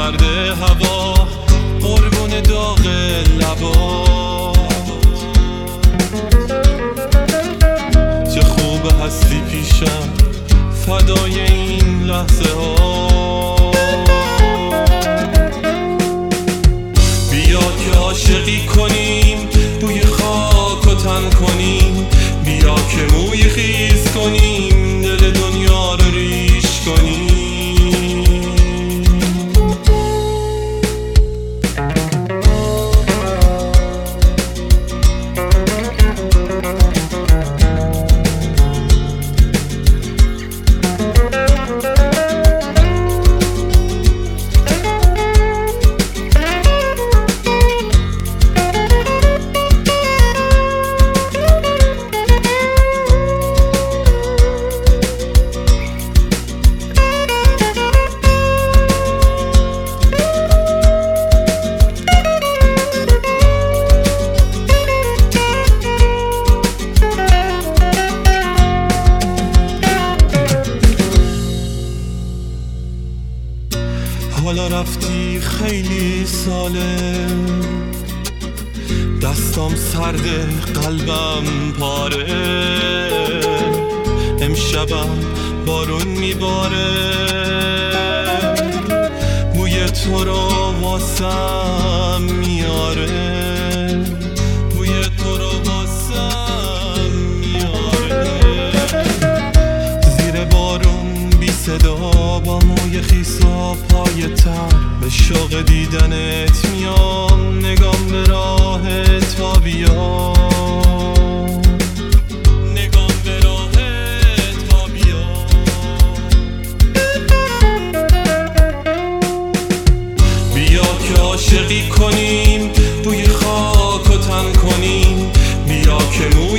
سرد هوا، قربون داغ لبا. چه خوب هستی پیشم، فدای این لحظه ها. بیا که عاشقی کنیم، بوی خاک و تن کنیم. بیا که موی خیز کنیم، دل دنیا رو ریش کنیم. حالا رفتی خیلی ساله، دستام سرده قلبم پاره. امشبم بارون میباره، بوی تو رو واسم میاره. بوی تو رو واسم میاره. زیر بارون بی صدا با موی خیسا پای تر، به شوق دیدنت میام. نگام به راهت تا بیا، نگام به راهت تا بیا. بیا که عاشقی کنیم، بوی خاک و تن کنیم. بیا که